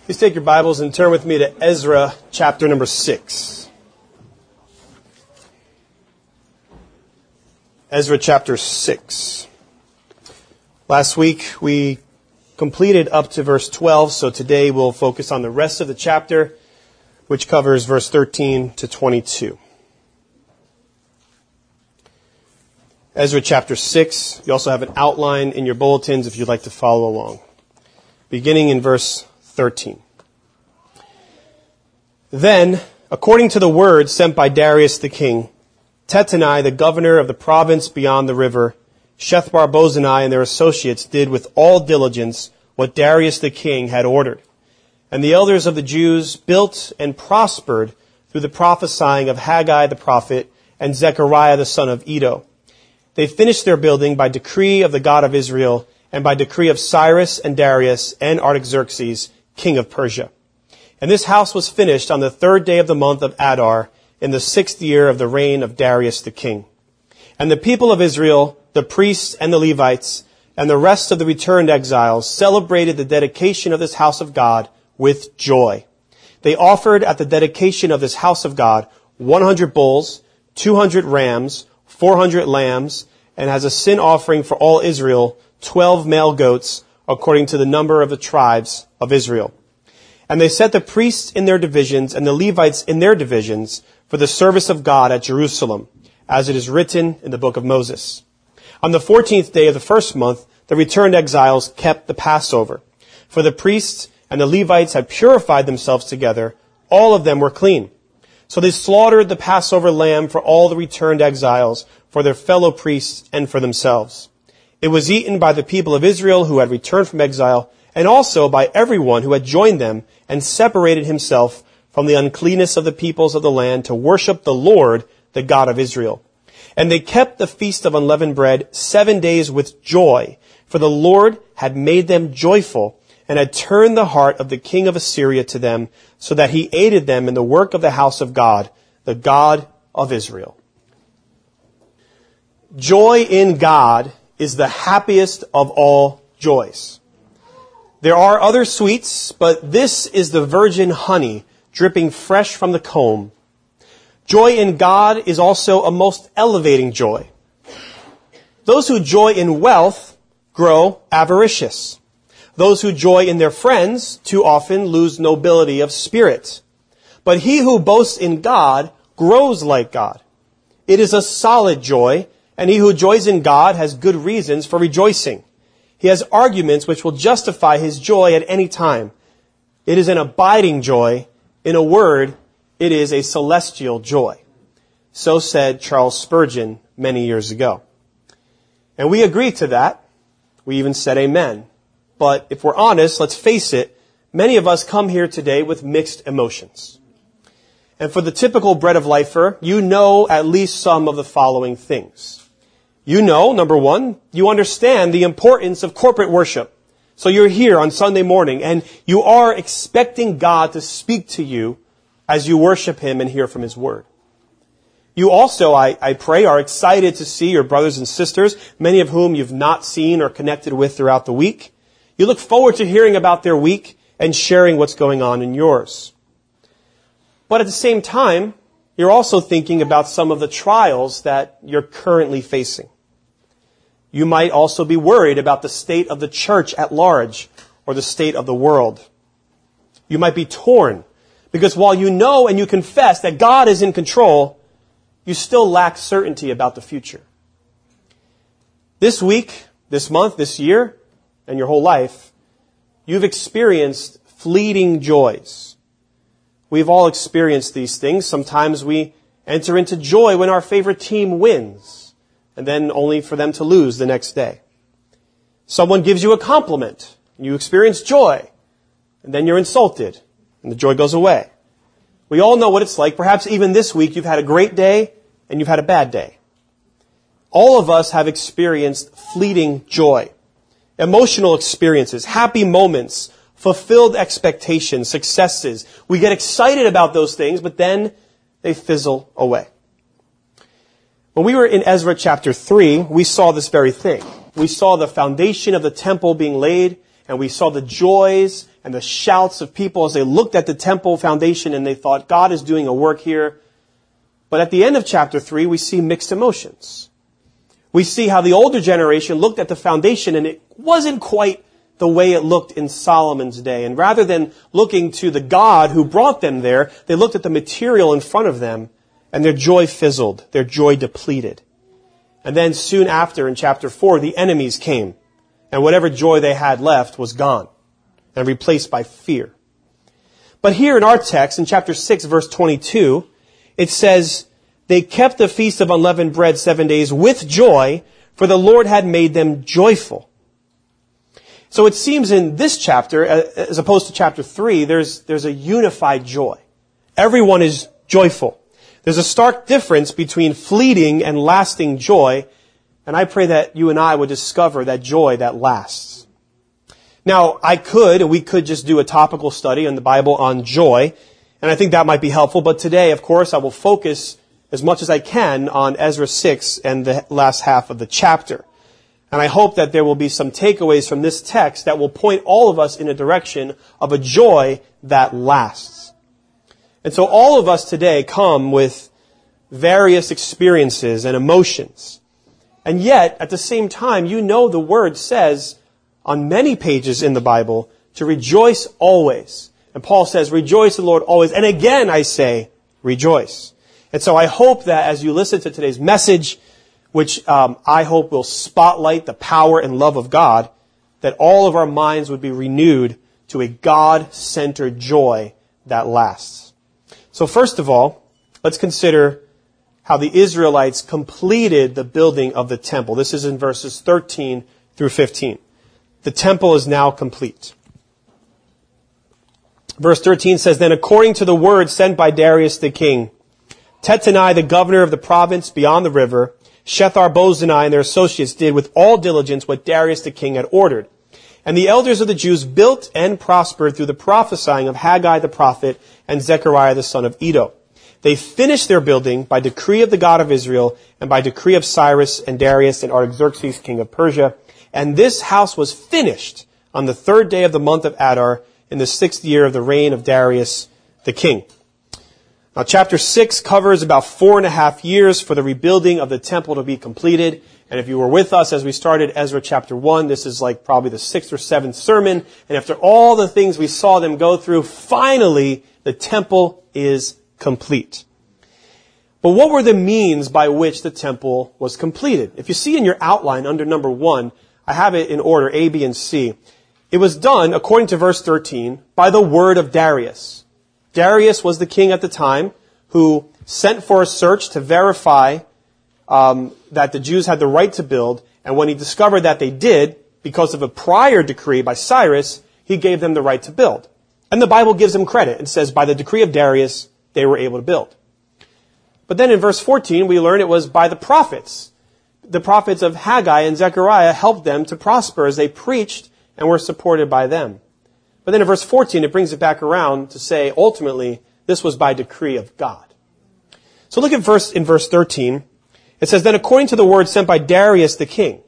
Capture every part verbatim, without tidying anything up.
Please take your Bibles and turn with me to Ezra chapter number six. Ezra chapter six. Last week we completed up to verse twelve, so today we'll focus on the rest of the chapter, which covers verse thirteen to twenty-two. Ezra chapter six. You also have an outline in your bulletins if you'd like to follow along. Beginning in verse thirteen. Then, according to the word sent by Darius the king, Tattenai, the governor of the province beyond the river, Shethar-bozenai and their associates did with all diligence what Darius the king had ordered. And the elders of the Jews built and prospered through the prophesying of Haggai the prophet and Zechariah the son of Iddo. They finished their building by decree of the God of Israel and by decree of Cyrus and Darius and Artaxerxes, king of Persia. And this house was finished on the third day of the month of Adar, in the sixth year of the reign of Darius the king. And the people of Israel, the priests and the Levites, and the rest of the returned exiles celebrated the dedication of this house of God with joy. They offered at the dedication of this house of God one hundred bulls, two hundred rams, four hundred lambs, and as a sin offering for all Israel, twelve male goats, according to the number of the tribes of Israel. And they set the priests in their divisions and the Levites in their divisions for the service of God at Jerusalem, as it is written in the book of Moses. On the fourteenth day of the first month, the returned exiles kept the Passover. For the priests and the Levites had purified themselves together. All of them were clean. So they slaughtered the Passover lamb for all the returned exiles, for their fellow priests and for themselves. It was eaten by the people of Israel who had returned from exile, and also by everyone who had joined them and separated himself from the uncleanness of the peoples of the land to worship the Lord, the God of Israel. And they kept the feast of unleavened bread seven days with joy, for the Lord had made them joyful and had turned the heart of the king of Assyria to them, so that he aided them in the work of the house of God, the God of Israel. Joy in God is the happiest of all joys. There are other sweets, but this is the virgin honey dripping fresh from the comb. Joy in God is also a most elevating joy. Those who joy in wealth grow avaricious. Those who joy in their friends too often lose nobility of spirit. But he who boasts in God grows like God. It is a solid joy, and he who joys in God has good reasons for rejoicing. He has arguments which will justify his joy at any time. It is an abiding joy. In a word, it is a celestial joy. So said Charles Spurgeon many years ago. And we agree to that. We even said amen. But if we're honest, let's face it, many of us come here today with mixed emotions. And for the typical bread of lifer, you know at least some of the following things. You know, number one, you understand the importance of corporate worship. So you're here on Sunday morning and you are expecting God to speak to you as you worship Him and hear from His Word. You also, I, I pray, are excited to see your brothers and sisters, many of whom you've not seen or connected with throughout the week. You look forward to hearing about their week and sharing what's going on in yours. But at the same time, you're also thinking about some of the trials that you're currently facing. You might also be worried about the state of the church at large or the state of the world. You might be torn because while you know and you confess that God is in control, you still lack certainty about the future. This week, this month, this year, and your whole life, you've experienced fleeting joys. We've all experienced these things. Sometimes we enter into joy when our favorite team wins, and then only for them to lose the next day. Someone gives you a compliment, and you experience joy, and then you're insulted, and the joy goes away. We all know what it's like. Perhaps even this week you've had a great day, and you've had a bad day. All of us have experienced fleeting joy, emotional experiences, happy moments, fulfilled expectations, successes. We get excited about those things, but then they fizzle away. When we were in Ezra chapter three, we saw this very thing. We saw the foundation of the temple being laid, and we saw the joys and and the shouts of people as they looked at the temple foundation and they thought, God is doing a work here. But at the end of chapter three, we see mixed emotions. We see how the older generation looked at the foundation and it wasn't quite the way it looked in Solomon's day. And rather than looking to the God who brought them there, they looked at the material in front of them and their joy fizzled, their joy depleted. And then soon after, in chapter four, the enemies came. And whatever joy they had left was gone and replaced by fear. But here in our text, in chapter six, verse twenty-two, it says, they kept the feast of unleavened bread seven days with joy, for the Lord had made them joyful. So it seems in this chapter, as opposed to chapter three, there's, there's a unified joy. Everyone is joyful. There's a stark difference between fleeting and lasting joy, and I pray that you and I would discover that joy that lasts. Now, I could, and we could just do a topical study in the Bible on joy, and I think that might be helpful, but today, of course, I will focus as much as I can on Ezra six and the last half of the chapter. And I hope that there will be some takeaways from this text that will point all of us in a direction of a joy that lasts. And so all of us today come with various experiences and emotions. And yet, at the same time, you know the Word says on many pages in the Bible to rejoice always. And Paul says, rejoice in the Lord always. And again, I say, rejoice. And so I hope that as you listen to today's message, which um, I hope will spotlight the power and love of God, that all of our minds would be renewed to a God-centered joy that lasts. So first of all, let's consider how the Israelites completed the building of the temple. This is in verses thirteen through fifteen. The temple is now complete. Verse thirteen says, then according to the word sent by Darius the king, Tattenai, the governor of the province beyond the river, Shethar-Bozenai and their associates did with all diligence what Darius the king had ordered. And the elders of the Jews built and prospered through the prophesying of Haggai the prophet and Zechariah the son of Iddo. They finished their building by decree of the God of Israel and by decree of Cyrus and Darius and Artaxerxes king of Persia. And this house was finished on the third day of the month of Adar in the sixth year of the reign of Darius the king. Now, chapter six covers about four and a half years for the rebuilding of the temple to be completed. And if you were with us as we started Ezra chapter one, this is like probably the sixth or seventh sermon. And after all the things we saw them go through, finally, the temple is complete. But what were the means by which the temple was completed? If you see in your outline under number one, I have it in order, A, B, and C. It was done, according to verse thirteen, by the word of Darius. Darius was the king at the time who sent for a search to verify um, that the Jews had the right to build. And when he discovered that they did, because of a prior decree by Cyrus, he gave them the right to build. And the Bible gives him credit. It says, by the decree of Darius, they were able to build. But then in verse fourteen, we learn it was by the prophets. The prophets of Haggai and Zechariah helped them to prosper as they preached and were supported by them. But then in verse fourteen, it brings it back around to say, ultimately, this was by decree of God. So look at verse in verse thirteen. It says, then according to the word sent by Darius the king.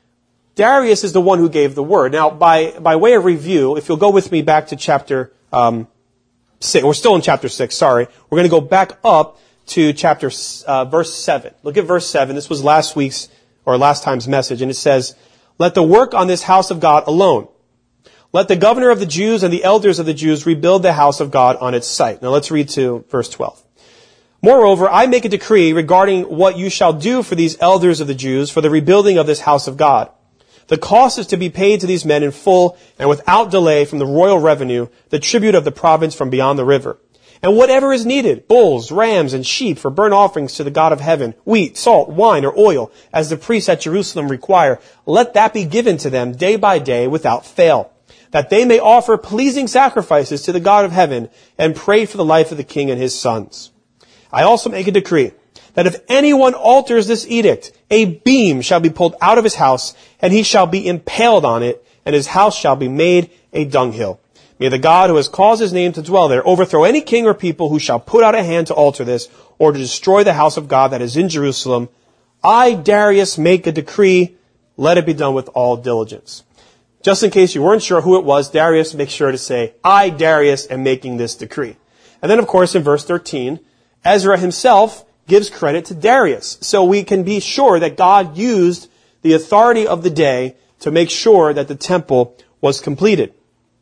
Darius is the one who gave the word. Now, by, by way of review, if you'll go with me back to chapter um, six, we're still in chapter six, sorry. We're going to go back up to chapter uh, verse seven. Look at verse seven. This was last week's or last time's message, and it says, let the work on this house of God alone. Let the governor of the Jews and the elders of the Jews rebuild the house of God on its site. Now let's read to verse twelve. Moreover, I make a decree regarding what you shall do for these elders of the Jews for the rebuilding of this house of God. The cost is to be paid to these men in full and without delay from the royal revenue, the tribute of the province from beyond the river. And whatever is needed, bulls, rams, and sheep for burnt offerings to the God of heaven, wheat, salt, wine, or oil, as the priests at Jerusalem require, let that be given to them day by day without fail, that they may offer pleasing sacrifices to the God of heaven and pray for the life of the king and his sons. I also make a decree that if anyone alters this edict, a beam shall be pulled out of his house, and he shall be impaled on it, and his house shall be made a dunghill. May the God who has caused his name to dwell there overthrow any king or people who shall put out a hand to alter this, or to destroy the house of God that is in Jerusalem. I, Darius, make a decree. Let it be done with all diligence. Just in case you weren't sure who it was, Darius makes sure to say, I, Darius, am making this decree. And then, of course, in verse thirteen, Ezra himself gives credit to Darius. So we can be sure that God used the authority of the day to make sure that the temple was completed.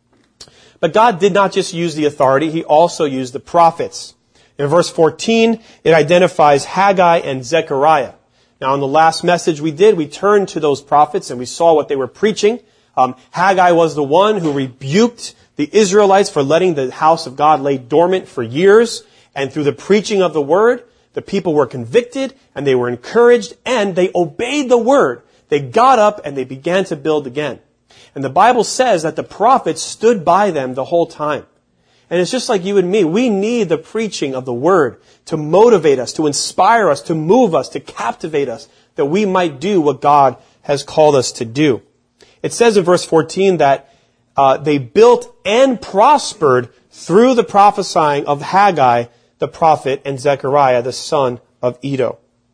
But God did not just use the authority, He also used the prophets. In verse fourteen, it identifies Haggai and Zechariah. Now, in the last message we did, we turned to those prophets and we saw what they were preaching. Um, Haggai was the one who rebuked the Israelites for letting the house of God lay dormant for years. And through the preaching of the word, the people were convicted and they were encouraged and they obeyed the word. They got up and they began to build again. And the Bible says that the prophets stood by them the whole time. And it's just like you and me. We need the preaching of the word to motivate us, to inspire us, to move us, to captivate us, that we might do what God has called us to do. It says in verse fourteen that uh, they built and prospered through the prophesying of Haggai, the prophet, and Zechariah, the son of Iddo.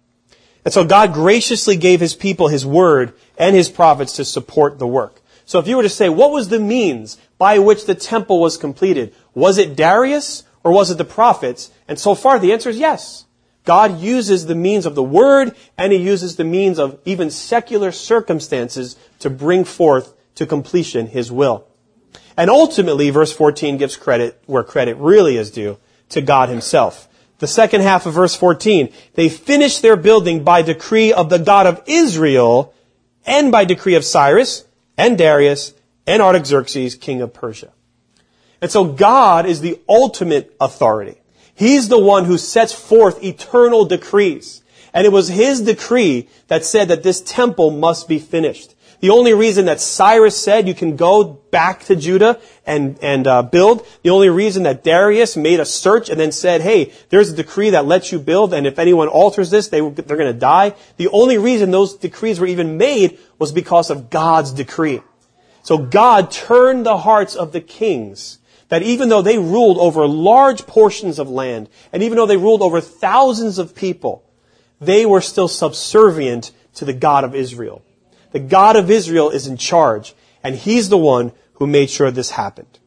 And so God graciously gave His people His word and His prophets to support the work. So if you were to say, what was the means by which the temple was completed? Was it Darius or was it the prophets? And so far the answer is yes. God uses the means of the word and He uses the means of even secular circumstances to bring forth to completion His will. And ultimately, verse fourteen gives credit where credit really is due, to God Himself. The second half of verse fourteen, they finished their building by decree of the God of Israel and by decree of Cyrus and Darius and Artaxerxes, king of Persia. And so God is the ultimate authority. He's the one who sets forth eternal decrees. And it was His decree that said that this temple must be finished. The only reason that Cyrus said you can go back to Judah and, and uh, build, the only reason that Darius made a search and then said, hey, there's a decree that lets you build, and if anyone alters this, they, they're going to die. The only reason those decrees were even made was because of God's decree. So God turned the hearts of the kings, that even though they ruled over large portions of land, and even though they ruled over thousands of people, they were still subservient to the God of Israel. The God of Israel is in charge, and He's the one who made sure this happened.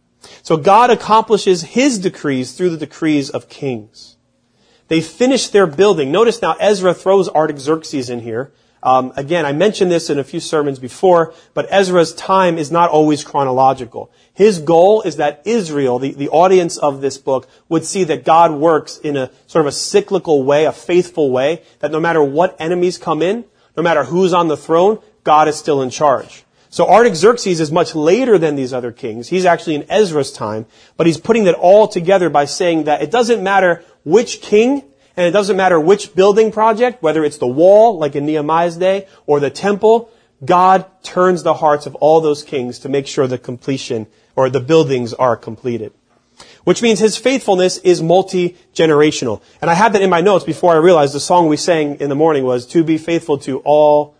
So God accomplishes His decrees through the decrees of kings. They finished their building. Notice now Ezra throws Artaxerxes in here. Um, again, I mentioned this in a few sermons before, but Ezra's time is not always chronological. His goal is that Israel, the, the audience of this book, would see that God works in a sort of a cyclical way, a faithful way, that no matter what enemies come in, no matter who's on the throne, God is still in charge. So Artaxerxes is much later than these other kings. He's actually in Ezra's time, but he's putting that all together by saying that it doesn't matter which king, and it doesn't matter which building project, whether it's the wall, like in Nehemiah's day, or the temple, God turns the hearts of all those kings to make sure the completion, or the buildings are completed. Which means His faithfulness is multi-generational. And I had that in my notes before I realized the song we sang in the morning was, to be faithful to all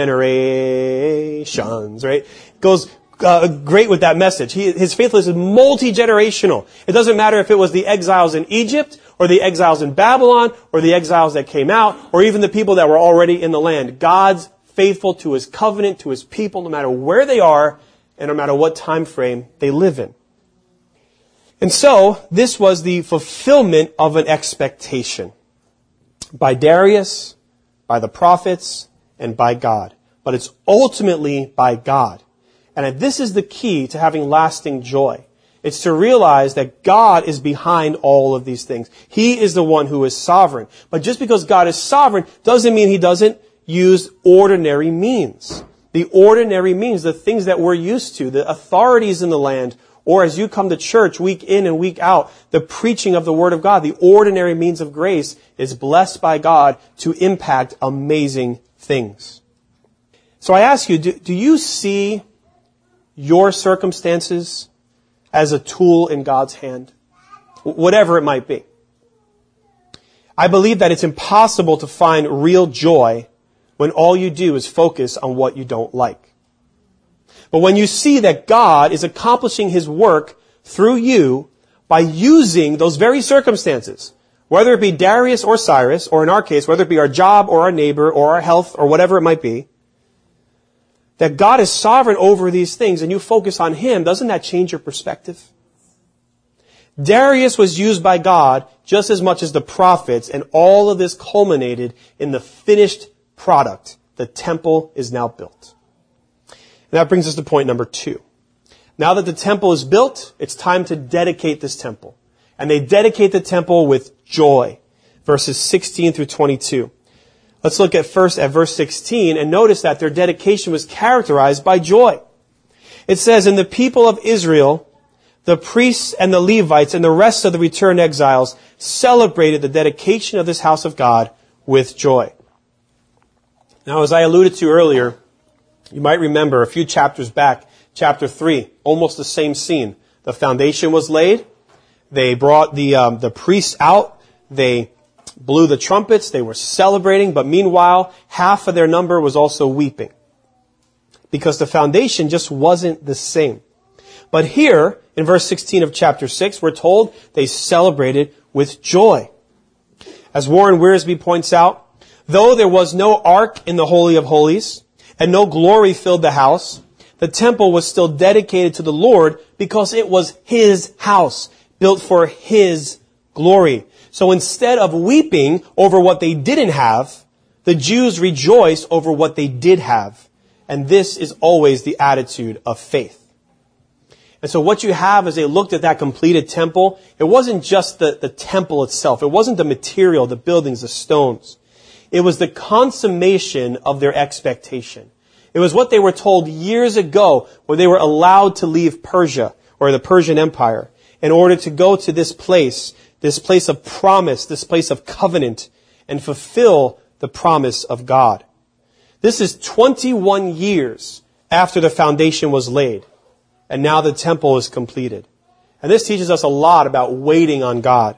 generations, right? It goes uh, great with that message. He, his faithfulness is multi-generational. It doesn't matter if it was the exiles in Egypt, or the exiles in Babylon, or the exiles that came out, or even the people that were already in the land. God's faithful to His covenant, to His people, no matter where they are, and no matter what time frame they live in. And so, this was the fulfillment of an expectation by Darius, by the prophets, and by God. But it's ultimately by God. And this is the key to having lasting joy. It's to realize that God is behind all of these things. He is the one who is sovereign. But just because God is sovereign doesn't mean He doesn't use ordinary means. The ordinary means, the things that we're used to, the authorities in the land, or as you come to church week in and week out, the preaching of the Word of God, the ordinary means of grace is blessed by God to impact amazing things. So I ask you, do, do you see your circumstances as a tool in God's hand? Whatever it might be. I believe that it's impossible to find real joy when all you do is focus on what you don't like. But when you see that God is accomplishing His work through you by using those very circumstances, whether it be Darius or Cyrus, or in our case, whether it be our job or our neighbor or our health or whatever it might be, that God is sovereign over these things and you focus on Him, doesn't that change your perspective? Darius was used by God just as much as the prophets, and all of this culminated in the finished product. The temple is now built. And that brings us to point number two. Now that the temple is built, it's time to dedicate this temple. And they dedicate the temple with joy. Verses sixteen through twenty-two. Let's look at first at verse sixteen and notice that their dedication was characterized by joy. It says, "And the people of Israel, the priests and the Levites and the rest of the returned exiles celebrated the dedication of this house of God with joy." Now, as I alluded to earlier, you might remember a few chapters back, chapter three, almost the same scene. The foundation was laid. They brought the um, the priests out. They blew the trumpets. They were celebrating. But meanwhile, half of their number was also weeping, because the foundation just wasn't the same. But here, in verse sixteen of chapter six, we're told they celebrated with joy. As Warren Wiersbe points out, though there was no ark in the Holy of Holies, and no glory filled the house, the temple was still dedicated to the Lord because it was His house, built for His glory. So instead of weeping over what they didn't have, the Jews rejoiced over what they did have. And this is always the attitude of faith. And so what you have as they looked at that completed temple, it wasn't just the, the temple itself. It wasn't the material, the buildings, the stones. It was the consummation of their expectation. It was what they were told years ago when they were allowed to leave Persia or the Persian Empire in order to go to this place, this place of promise, this place of covenant, and fulfill the promise of God. This is twenty-one years after the foundation was laid, and now the temple is completed. And this teaches us a lot about waiting on God.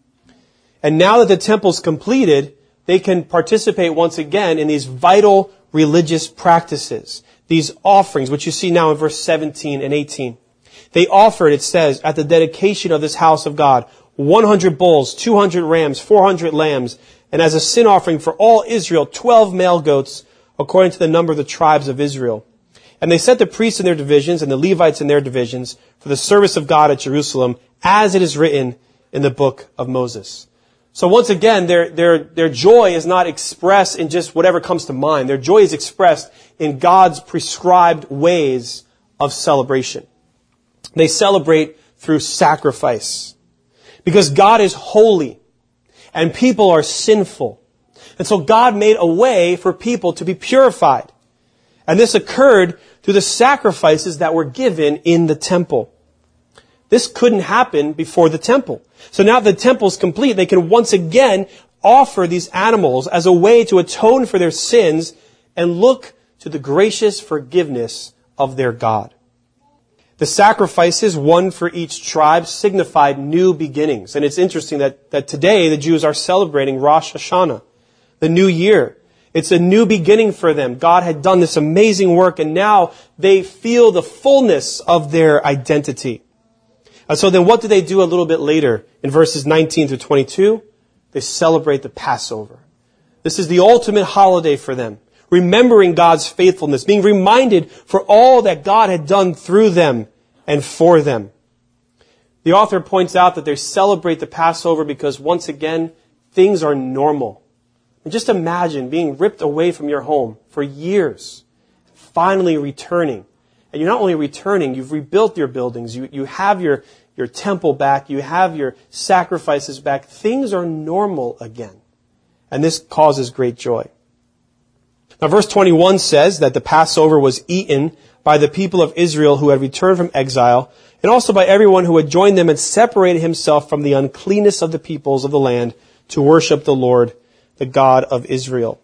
And now that the temple is completed, they can participate once again in these vital religious practices, these offerings, which you see now in verse seventeen and eighteen. They offered, it says, at the dedication of this house of God, one hundred bulls, two hundred rams, four hundred lambs, and as a sin offering for all Israel, twelve male goats, according to the number of the tribes of Israel. And they set the priests in their divisions and the Levites in their divisions for the service of God at Jerusalem, as it is written in the book of Moses. So once again, their, their, their joy is not expressed in just whatever comes to mind. Their joy is expressed in God's prescribed ways of celebration. They celebrate through sacrifice, because God is holy and people are sinful. And so God made a way for people to be purified. And this occurred through the sacrifices that were given in the temple. This couldn't happen before the temple. So now that the temple is complete, they can once again offer these animals as a way to atone for their sins and look to the gracious forgiveness of their God. The sacrifices, one for each tribe, signified new beginnings. And it's interesting that, that today the Jews are celebrating Rosh Hashanah, the new year. It's a new beginning for them. God had done this amazing work, and now they feel the fullness of their identity. And so then what do they do a little bit later in verses nineteen through twenty-two? They celebrate the Passover. This is the ultimate holiday for them, remembering God's faithfulness, being reminded for all that God had done through them and for them. The author points out that they celebrate the Passover because once again, things are normal. And just imagine being ripped away from your home for years, finally returning. And you're not only returning, you've rebuilt your buildings, you, you have your, your temple back, you have your sacrifices back. Things are normal again. And this causes great joy. Now verse twenty-one says that the Passover was eaten by the people of Israel who had returned from exile, and also by everyone who had joined them and separated himself from the uncleanness of the peoples of the land to worship the Lord, the God of Israel.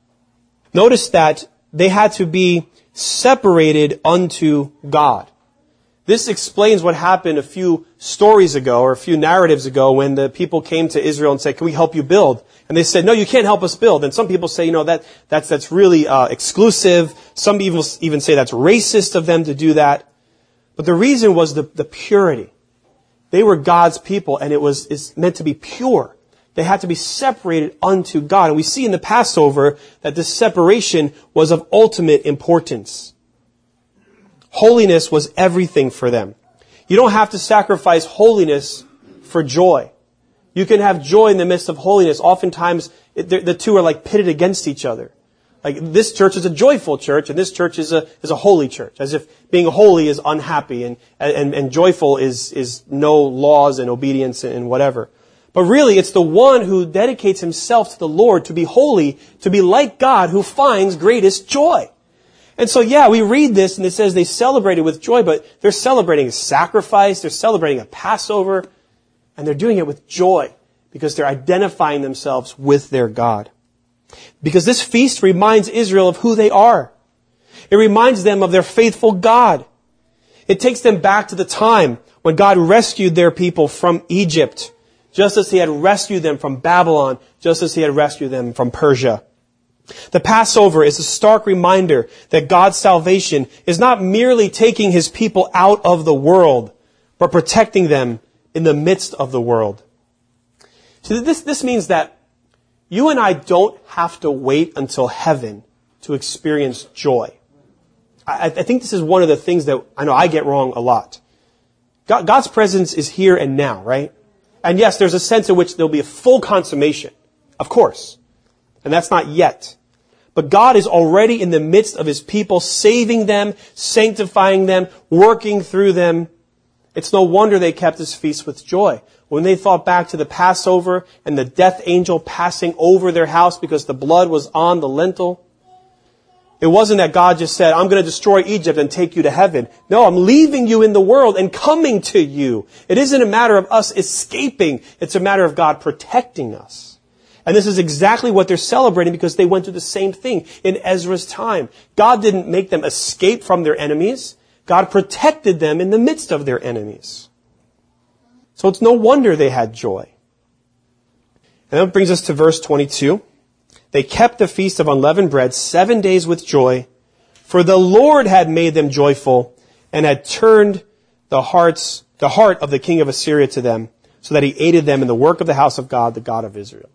Notice that they had to be separated unto God. This explains what happened a few stories ago or a few narratives ago when the people came to Israel and said, "Can we help you build?" And they said, "No, you can't help us build." And some people say, you know, that that's that's really uh, exclusive. Some people even say that's racist of them to do that. But the reason was the, the purity. They were God's people, and it was it's meant to be pure. They had to be separated unto God. And we see in the Passover that this separation was of ultimate importance. Holiness was everything for them. You don't have to sacrifice holiness for joy. You can have joy in the midst of holiness. Oftentimes, it, the two are like pitted against each other. Like this church is a joyful church, and this church is a is a holy church. As if being holy is unhappy, and and, and joyful is is no laws and obedience and whatever. But really, it's the one who dedicates himself to the Lord to be holy, to be like God, who finds greatest joy. And so, yeah, we read this and it says they celebrated with joy, but they're celebrating a sacrifice, they're celebrating a Passover, and they're doing it with joy because they're identifying themselves with their God. Because this feast reminds Israel of who they are. It reminds them of their faithful God. It takes them back to the time when God rescued their people from Egypt, just as he had rescued them from Babylon, just as he had rescued them from Persia. The Passover is a stark reminder that God's salvation is not merely taking his people out of the world, but protecting them in the midst of the world. So this, this means that you and I don't have to wait until heaven to experience joy. I, I think this is one of the things that I know I get wrong a lot. God, God's presence is here and now, right? And yes, there's a sense in which there'll be a full consummation, of course. And that's not yet. But God is already in the midst of his people, saving them, sanctifying them, working through them. It's no wonder they kept this feast with joy. When they thought back to the Passover and the death angel passing over their house because the blood was on the lintel, it wasn't that God just said, I'm going to destroy Egypt and take you to heaven. No, I'm leaving you in the world and coming to you. It isn't a matter of us escaping. It's a matter of God protecting us. And this is exactly what they're celebrating because they went through the same thing in Ezra's time. God didn't make them escape from their enemies. God protected them in the midst of their enemies. So it's no wonder they had joy. And that brings us to verse twenty-two. They kept the feast of unleavened bread seven days with joy, for the Lord had made them joyful and had turned the hearts, the heart of the king of Assyria to them, so that he aided them in the work of the house of God, the God of Israel.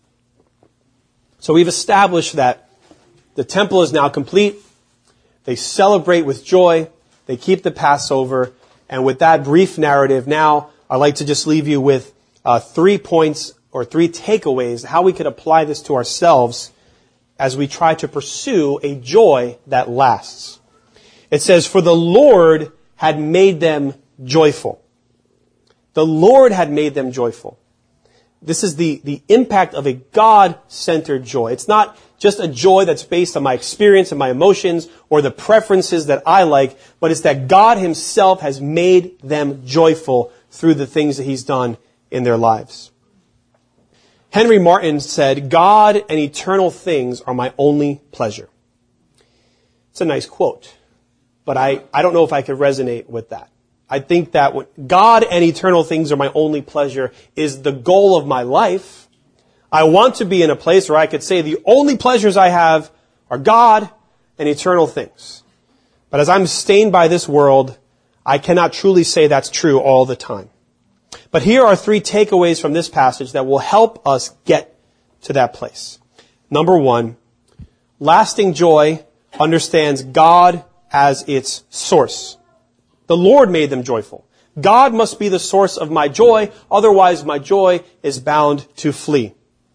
So we've established that the temple is now complete. They celebrate with joy. They keep the Passover. And with that brief narrative, now I'd like to just leave you with uh, three points or three takeaways, how we could apply this to ourselves as we try to pursue a joy that lasts. It says, for the Lord had made them joyful. The Lord had made them joyful. This is the, the impact of a God-centered joy. It's not just a joy that's based on my experience and my emotions or the preferences that I like, but it's that God himself has made them joyful through the things that he's done in their lives. Henry Martin said, God and eternal things are my only pleasure. It's a nice quote, but I, I don't know if I could resonate with that. I think that when God and eternal things are my only pleasure is the goal of my life. I want to be in a place where I could say the only pleasures I have are God and eternal things. But as I'm stained by this world, I cannot truly say that's true all the time. But here are three takeaways from this passage that will help us get to that place. Number one, lasting joy understands God as its source. The Lord made them joyful. God must be the source of my joy, otherwise my joy is bound to flee.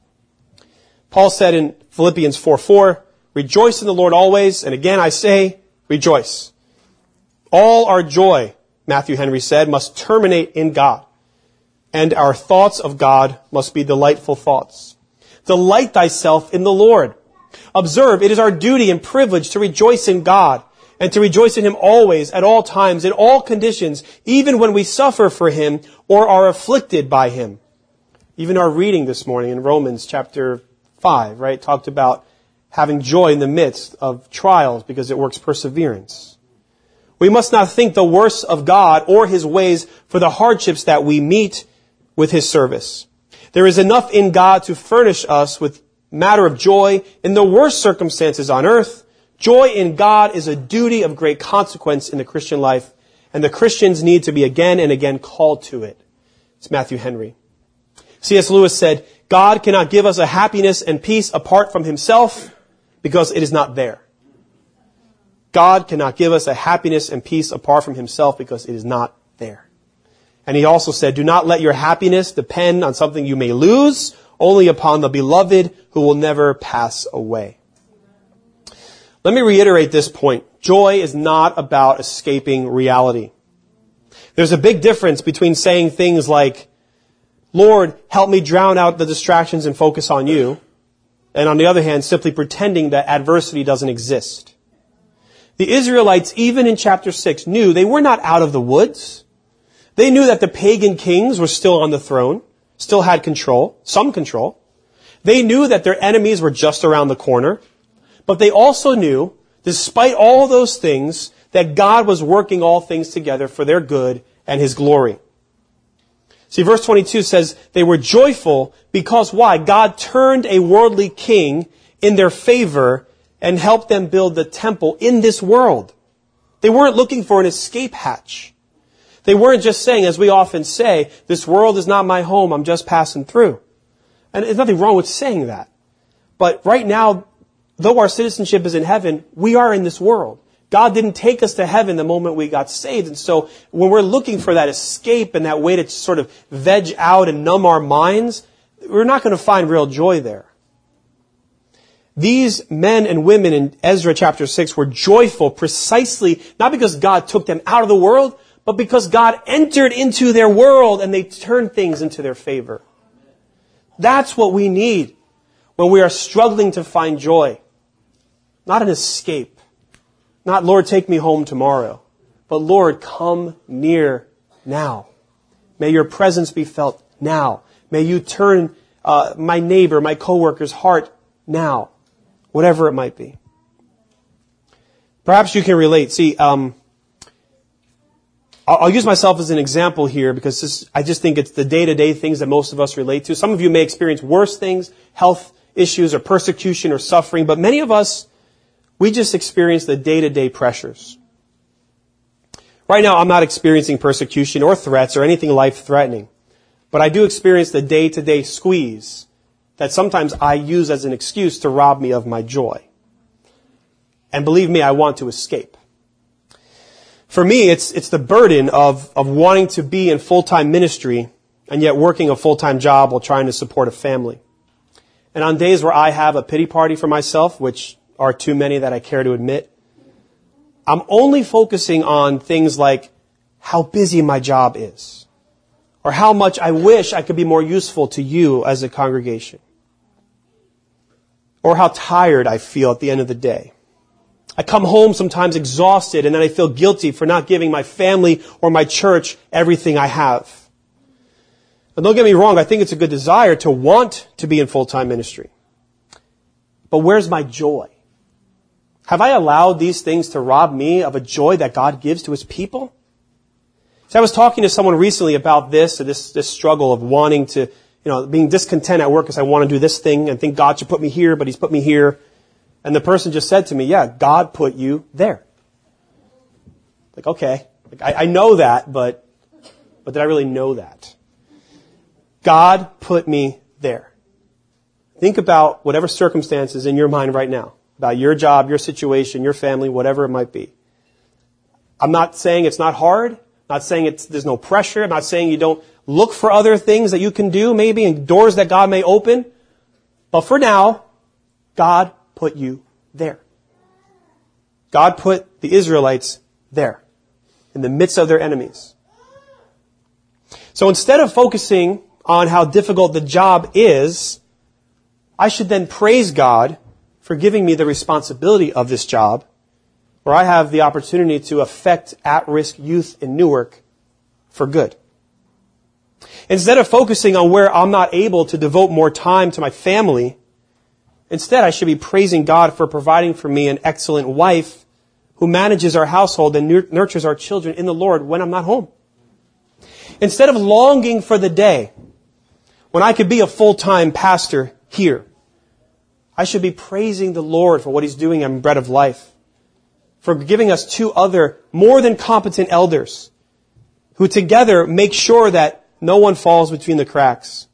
Paul said in Philippians four four, rejoice in the Lord always, and again I say, rejoice. All our joy, Matthew Henry said, must terminate in God, and our thoughts of God must be delightful thoughts. Delight thyself in the Lord. Observe, it is our duty and privilege to rejoice in God, and to rejoice in him always, at all times, in all conditions, even when we suffer for him or are afflicted by him. Even our reading this morning in Romans chapter five, right, talked about having joy in the midst of trials because it works perseverance. We must not think the worse of God or his ways for the hardships that we meet with his service. There is enough in God to furnish us with matter of joy in the worst circumstances on earth. Joy in God is a duty of great consequence in the Christian life, and the Christians need to be again and again called to it. It's Matthew Henry. C S Lewis said, God cannot give us a happiness and peace apart from himself because it is not there. God cannot give us a happiness and peace apart from himself because it is not there. And he also said, do not let your happiness depend on something you may lose, only upon the beloved who will never pass away. Let me reiterate this point. Joy is not about escaping reality. There's a big difference between saying things like, Lord, help me drown out the distractions and focus on you, and on the other hand, simply pretending that adversity doesn't exist. The Israelites, even in chapter six, knew they were not out of the woods. They knew that the pagan kings were still on the throne, still had control, some control. They knew that their enemies were just around the corner. But they also knew, despite all those things, that God was working all things together for their good and his glory. See, verse twenty-two says, they were joyful because why? God turned a worldly king in their favor and helped them build the temple in this world. They weren't looking for an escape hatch. They weren't just saying, as we often say, this world is not my home, I'm just passing through. And there's nothing wrong with saying that. But right now, though our citizenship is in heaven, we are in this world. God didn't take us to heaven the moment we got saved. And so when we're looking for that escape and that way to sort of veg out and numb our minds, we're not going to find real joy there. These men and women in Ezra chapter six were joyful precisely not because God took them out of the world, but because God entered into their world and they turned things into their favor. That's what we need when we are struggling to find joy. Not an escape. Not, Lord, take me home tomorrow. But, Lord, come near now. May your presence be felt now. May you turn uh, my neighbor, my coworker's heart now. Whatever it might be. Perhaps you can relate. See, um, I'll, I'll use myself as an example here because this, I just think it's the day-to-day things that most of us relate to. Some of you may experience worse things, health issues or persecution or suffering, but many of us, we just experience the day-to-day pressures. Right now, I'm not experiencing persecution or threats or anything life-threatening, but I do experience the day-to-day squeeze that sometimes I use as an excuse to rob me of my joy. And believe me, I want to escape. For me, it's it's the burden of, of wanting to be in full-time ministry and yet working a full-time job while trying to support a family. And on days where I have a pity party for myself, which are too many that I care to admit, I'm only focusing on things like how busy my job is, or how much I wish I could be more useful to you as a congregation, or how tired I feel at the end of the day. I come home sometimes exhausted, and then I feel guilty for not giving my family or my church everything I have. And don't get me wrong, I think it's a good desire to want to be in full-time ministry. But where's my joy? Have I allowed these things to rob me of a joy that God gives to his people? So I was talking to someone recently about this, this, this struggle of wanting to, you know, being discontent at work because I want to do this thing and think God should put me here, but he's put me here. And the person just said to me, yeah, God put you there. Like, okay, like, I, I know that, but, but did I really know that? God put me there. Think about whatever circumstances in your mind right now, about your job, your situation, your family, whatever it might be. I'm not saying it's not hard. I'm not saying it's, there's no pressure. I'm not saying you don't look for other things that you can do, maybe, and doors that God may open. But for now, God put you there. God put the Israelites there, in the midst of their enemies. So instead of focusing on how difficult the job is, I should then praise God for giving me the responsibility of this job, where I have the opportunity to affect at-risk youth in Newark for good. Instead of focusing on where I'm not able to devote more time to my family, instead I should be praising God for providing for me an excellent wife who manages our household and nurtures our children in the Lord when I'm not home. Instead of longing for the day when I could be a full-time pastor here, I should be praising the Lord for what he's doing in Bread of Life, for giving us two other more than competent elders who together make sure that no one falls between the cracks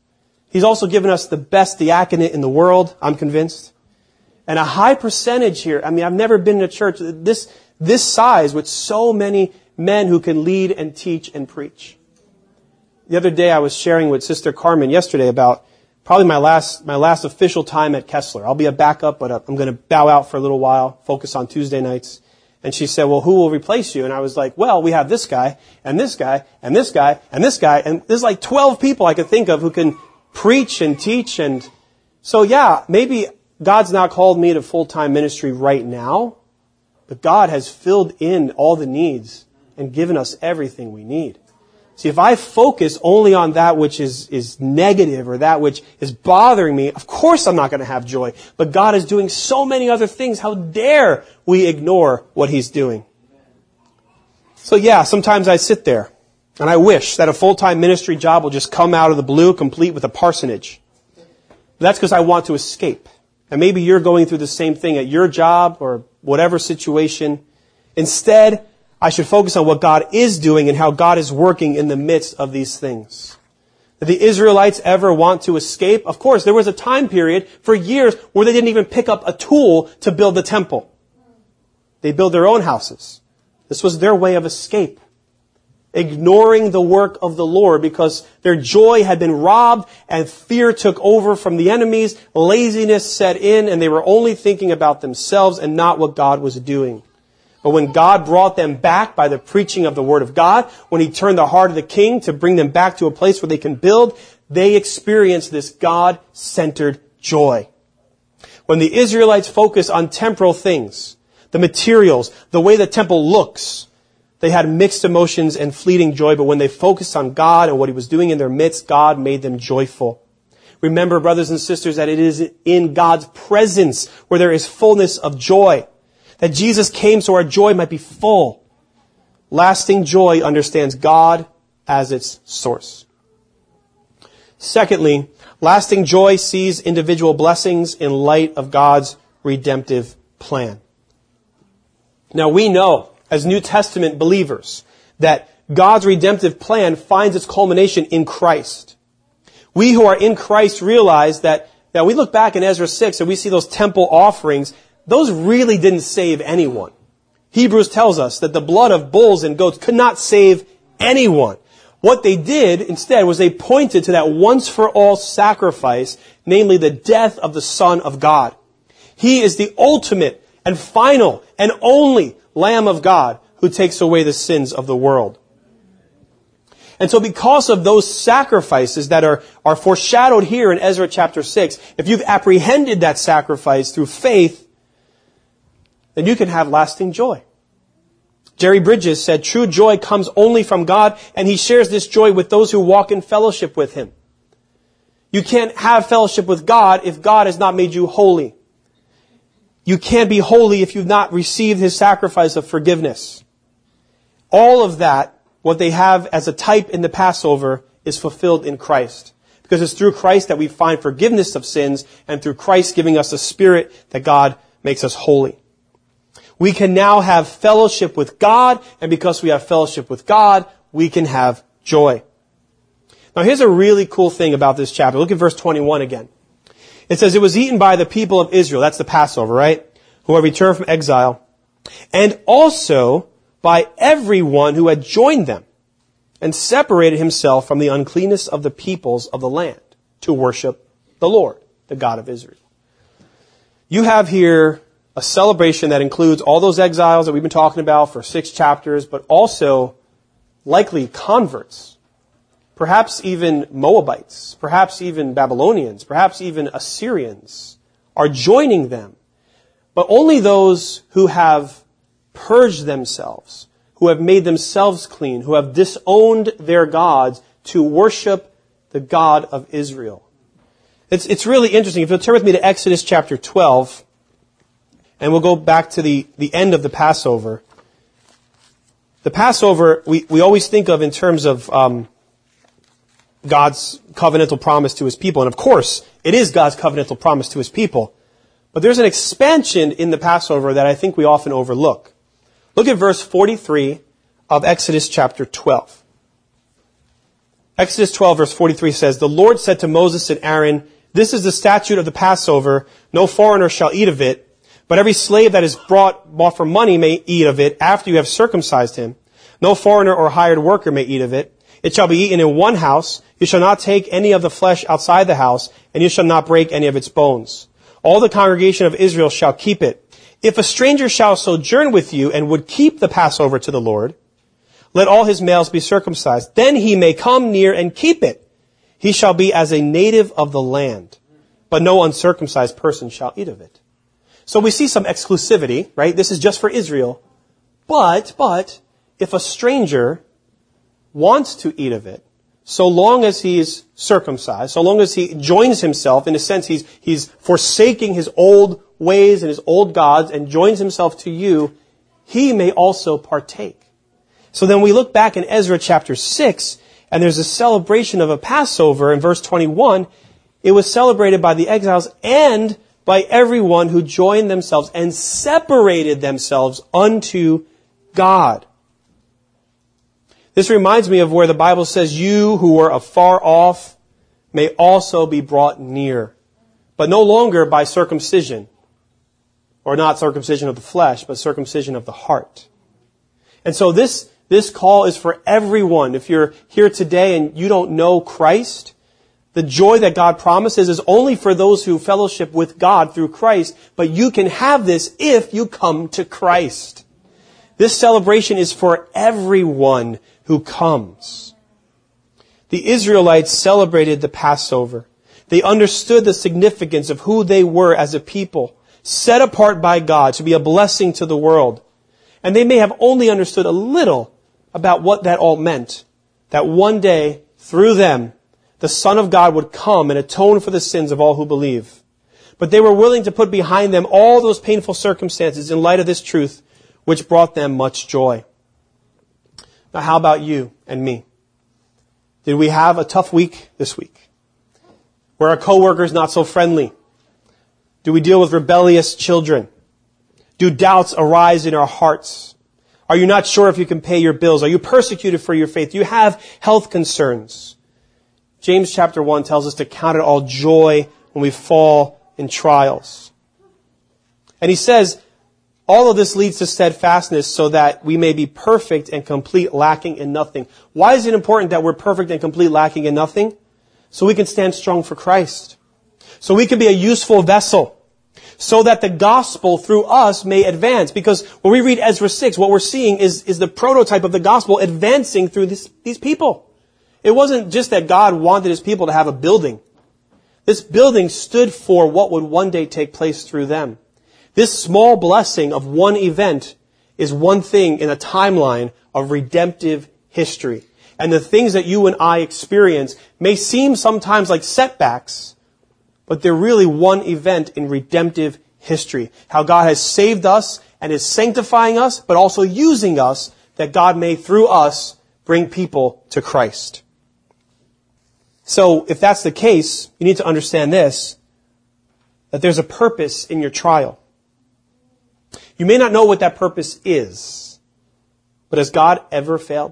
He's also given us the best diaconate in the world, I'm convinced. And a high percentage here, I mean, I've never been in a church this, this size with so many men who can lead and teach and preach. The other day I was sharing with Sister Carmen yesterday about probably my last, my last official time at Kessler. I'll be a backup, but I'm going to bow out for a little while, focus on Tuesday nights. And she said, well, who will replace you? And I was like, well, we have this guy, and this guy, and this guy, and this guy, and there's like twelve people I could think of who can preach and teach. And so, yeah, maybe God's not called me to full-time ministry right now, but God has filled in all the needs and given us everything we need. See, if I focus only on that which is, is negative or that which is bothering me, of course I'm not going to have joy. But God is doing so many other things. How dare we ignore what He's doing? So yeah, sometimes I sit there and I wish that a full-time ministry job will just come out of the blue, complete with a parsonage. That's because I want to escape. And maybe you're going through the same thing at your job or whatever situation. Instead, I should focus on what God is doing and how God is working in the midst of these things. Did the Israelites ever want to escape? Of course, there was a time period for years where they didn't even pick up a tool to build the temple. They built their own houses. This was their way of escape. Ignoring the work of the Lord because their joy had been robbed and fear took over from the enemies. Laziness set in and they were only thinking about themselves and not what God was doing. But when God brought them back by the preaching of the Word of God, when He turned the heart of the king to bring them back to a place where they can build, they experienced this God-centered joy. When the Israelites focus on temporal things, the materials, the way the temple looks, they had mixed emotions and fleeting joy, but when they focused on God and what He was doing in their midst, God made them joyful. Remember, brothers and sisters, that it is in God's presence where there is fullness of joy. That Jesus came so our joy might be full. Lasting joy understands God as its source. Secondly, lasting joy sees individual blessings in light of God's redemptive plan. Now we know, as New Testament believers, that God's redemptive plan finds its culmination in Christ. We who are in Christ realize that, that we look back in Ezra six and we see those temple offerings. Those really didn't save anyone. Hebrews tells us that the blood of bulls and goats could not save anyone. What they did instead was they pointed to that once-for-all sacrifice, namely the death of the Son of God. He is the ultimate and final and only Lamb of God who takes away the sins of the world. And so because of those sacrifices that are, are foreshadowed here in Ezra chapter six, if you've apprehended that sacrifice through faith, then you can have lasting joy. Jerry Bridges said, true joy comes only from God, and he shares this joy with those who walk in fellowship with Him. You can't have fellowship with God if God has not made you holy. You can't be holy if you've not received His sacrifice of forgiveness. All of that, what they have as a type in the Passover, is fulfilled in Christ. Because it's through Christ that we find forgiveness of sins, and through Christ giving us a Spirit that God makes us holy. We can now have fellowship with God, and because we have fellowship with God, we can have joy. Now here's a really cool thing about this chapter. Look at verse twenty-one again. It says, it was eaten by the people of Israel. That's the Passover, right? Who had returned from exile. And also by everyone who had joined them and separated himself from the uncleanness of the peoples of the land to worship the Lord, the God of Israel. You have here a celebration that includes all those exiles that we've been talking about for six chapters, but also likely converts, perhaps even Moabites, perhaps even Babylonians, perhaps even Assyrians are joining them. But only those who have purged themselves, who have made themselves clean, who have disowned their gods to worship the God of Israel. It's, it's really interesting. If you'll turn with me to Exodus chapter twelve, and we'll go back to the, the end of the Passover. The Passover, we, we always think of in terms of um, God's covenantal promise to His people. And of course, it is God's covenantal promise to His people. But there's an expansion in the Passover that I think we often overlook. Look at verse forty-three of Exodus chapter twelve. Exodus twelve verse forty-three says, "The Lord said to Moses and Aaron, this is the statute of the Passover. No foreigner shall eat of it, but every slave that is brought, bought for money may eat of it after you have circumcised him. No foreigner or hired worker may eat of it. It shall be eaten in one house. You shall not take any of the flesh outside the house, and you shall not break any of its bones. All the congregation of Israel shall keep it. If a stranger shall sojourn with you and would keep the Passover to the Lord, let all his males be circumcised. Then he may come near and keep it. He shall be as a native of the land, but no uncircumcised person shall eat of it." So we see some exclusivity, right? This is just for Israel. But, but, if a stranger wants to eat of it, so long as he is circumcised, so long as he joins himself, in a sense, he's, he's forsaking his old ways and his old gods and joins himself to you, he may also partake. So then we look back in Ezra chapter six, and there's a celebration of a Passover in verse twenty-one. It was celebrated by the exiles and by everyone who joined themselves and separated themselves unto God. This reminds me of where the Bible says, "You who were afar off may also be brought near, but no longer by circumcision," or not circumcision of the flesh, but circumcision of the heart. And so this, this call is for everyone. If you're here today and you don't know Christ, the joy that God promises is only for those who fellowship with God through Christ, but you can have this if you come to Christ. This celebration is for everyone who comes. The Israelites celebrated the Passover. They understood the significance of who they were as a people, set apart by God to be a blessing to the world. And they may have only understood a little about what that all meant. That one day, through them, the Son of God would come and atone for the sins of all who believe. But they were willing to put behind them all those painful circumstances in light of this truth, which brought them much joy. Now, how about you and me? Did we have a tough week this week? Were our coworkers not so friendly? Do we deal with rebellious children? Do doubts arise in our hearts? Are you not sure if you can pay your bills? Are you persecuted for your faith? Do you have health concerns? James chapter one tells us to count it all joy when we fall in trials. And he says, all of this leads to steadfastness so that we may be perfect and complete, lacking in nothing. Why is it important that we're perfect and complete, lacking in nothing? So we can stand strong for Christ. So we can be a useful vessel. So that the gospel through us may advance. Because when we read Ezra six, what we're seeing is, is the prototype of the gospel advancing through this, these people. It wasn't just that God wanted his people to have a building. This building stood for what would one day take place through them. This small blessing of one event is one thing in a timeline of redemptive history. And the things that you and I experience may seem sometimes like setbacks, but they're really one event in redemptive history. How God has saved us and is sanctifying us, but also using us that God may, through us, bring people to Christ. So, if that's the case, you need to understand this, that there's a purpose in your trial. You may not know what that purpose is, but has God ever failed?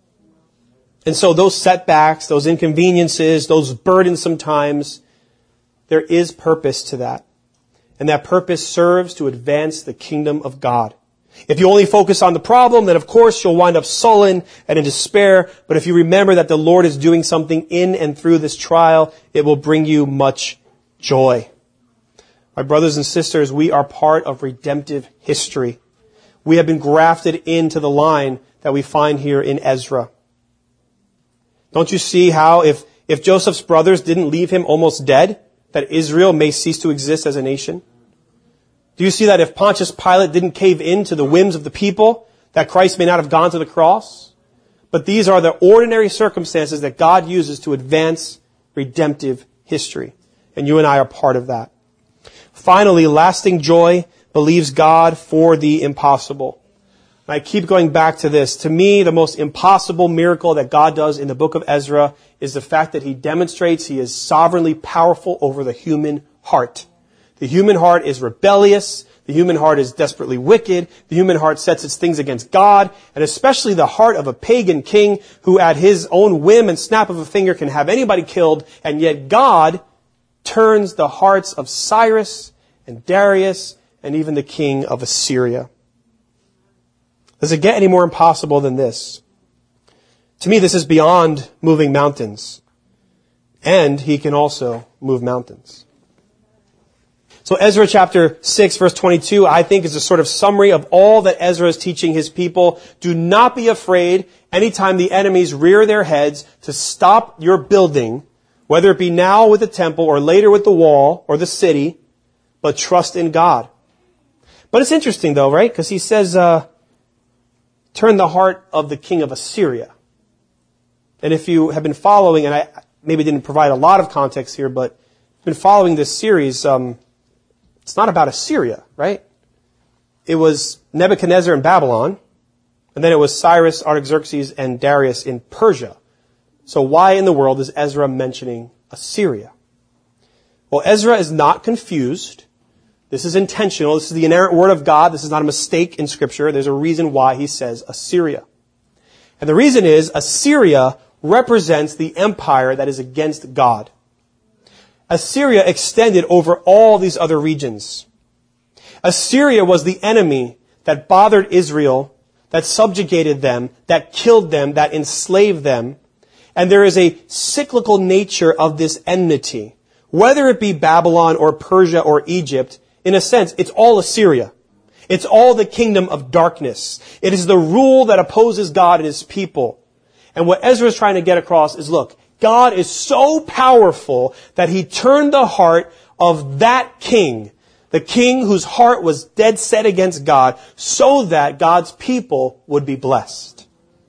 And so those setbacks, those inconveniences, those burdensome times, there is purpose to that. And that purpose serves to advance the kingdom of God. If you only focus on the problem, then of course you'll wind up sullen and in despair. But if you remember that the Lord is doing something in and through this trial, it will bring you much joy. My brothers and sisters, we are part of redemptive history. We have been grafted into the line that we find here in Ezra. Don't you see how if, if Joseph's brothers didn't leave him almost dead, that Israel may cease to exist as a nation? Do you see that if Pontius Pilate didn't cave in to the whims of the people, that Christ may not have gone to the cross? But these are the ordinary circumstances that God uses to advance redemptive history. And you and I are part of that. Finally, lasting joy believes God for the impossible. And I keep going back to this. To me, the most impossible miracle that God does in the book of Ezra is the fact that he demonstrates he is sovereignly powerful over the human heart. The human heart is rebellious. The human heart is desperately wicked. The human heart sets its things against God, and especially the heart of a pagan king who at his own whim and snap of a finger can have anybody killed, and yet God turns the hearts of Cyrus and Darius and even the king of Assyria. Does it get any more impossible than this? To me, this is beyond moving mountains. And he can also move mountains. So Ezra chapter six, verse twenty-two, I think is a sort of summary of all that Ezra is teaching his people. Do not be afraid anytime the enemies rear their heads to stop your building, whether it be now with the temple or later with the wall or the city, but trust in God. But it's interesting though, right? Because he says, uh, turn the heart of the king of Assyria. And if you have been following, and I maybe didn't provide a lot of context here, but been following this series, um, it's not about Assyria, right? It was Nebuchadnezzar in Babylon, and then it was Cyrus, Artaxerxes, and Darius in Persia. So why in the world is Ezra mentioning Assyria? Well, Ezra is not confused. This is intentional. This is the inerrant word of God. This is not a mistake in Scripture. There's a reason why he says Assyria. And the reason is Assyria represents the empire that is against God. Assyria extended over all these other regions. Assyria was the enemy that bothered Israel, that subjugated them, that killed them, that enslaved them. And there is a cyclical nature of this enmity. Whether it be Babylon or Persia or Egypt, in a sense, it's all Assyria. It's all the kingdom of darkness. It is the rule that opposes God and his people. And what Ezra is trying to get across is, look, God is so powerful that he turned the heart of that king, the king whose heart was dead set against God, so that God's people would be blessed.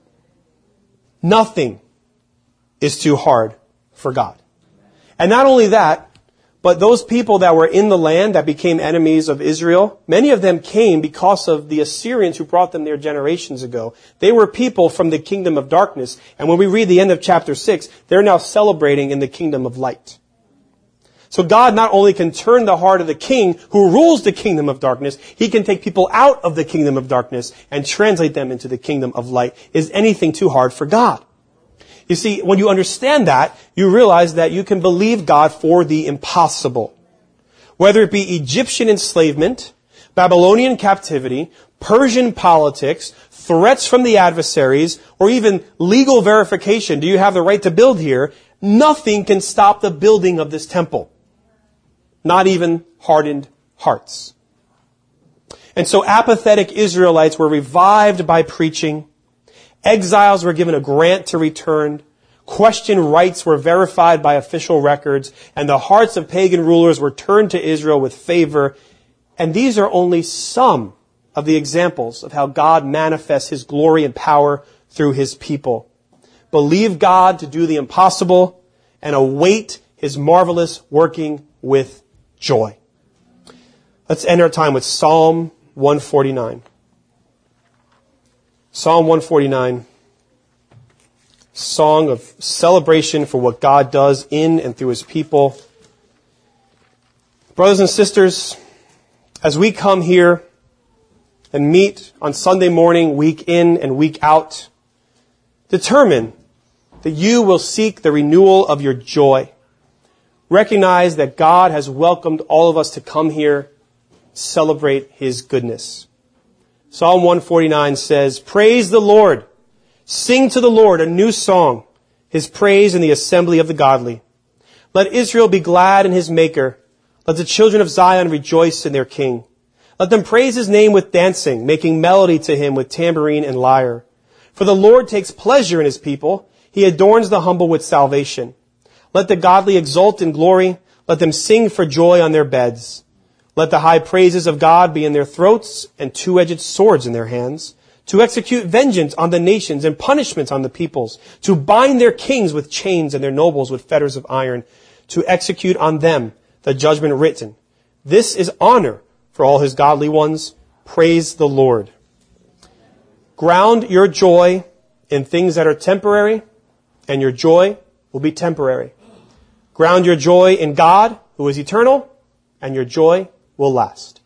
Nothing is too hard for God. And not only that, but those people that were in the land that became enemies of Israel, many of them came because of the Assyrians who brought them there generations ago. They were people from the kingdom of darkness. And when we read the end of chapter six, they're now celebrating in the kingdom of light. So God not only can turn the heart of the king who rules the kingdom of darkness, he can take people out of the kingdom of darkness and translate them into the kingdom of light. Is anything too hard for God? You see, when you understand that, you realize that you can believe God for the impossible. Whether it be Egyptian enslavement, Babylonian captivity, Persian politics, threats from the adversaries, or even legal verification, do you have the right to build here? Nothing can stop the building of this temple. Not even hardened hearts. And so apathetic Israelites were revived by preaching. Exiles were given a grant to return. Questioned rights were verified by official records. And the hearts of pagan rulers were turned to Israel with favor. And these are only some of the examples of how God manifests his glory and power through his people. Believe God to do the impossible and await his marvelous working with joy. Let's end our time with Psalm one forty-nine. Psalm one forty-nine, song of celebration for what God does in and through his people. Brothers and sisters, as we come here and meet on Sunday morning, week in and week out, determine that you will seek the renewal of your joy. Recognize that God has welcomed all of us to come here, celebrate his goodness. Psalm one forty-nine says, praise the Lord. Sing to the Lord a new song, his praise in the assembly of the godly. Let Israel be glad in his maker. Let the children of Zion rejoice in their king. Let them praise his name with dancing, making melody to him with tambourine and lyre. For the Lord takes pleasure in his people. He adorns the humble with salvation. Let the godly exult in glory. Let them sing for joy on their beds. Let the high praises of God be in their throats and two-edged swords in their hands, to execute vengeance on the nations and punishments on the peoples, to bind their kings with chains and their nobles with fetters of iron, to execute on them the judgment written. This is honor for all his godly ones. Praise the Lord. Ground your joy in things that are temporary, and your joy will be temporary. Ground your joy in God, who is eternal, and your joy will last.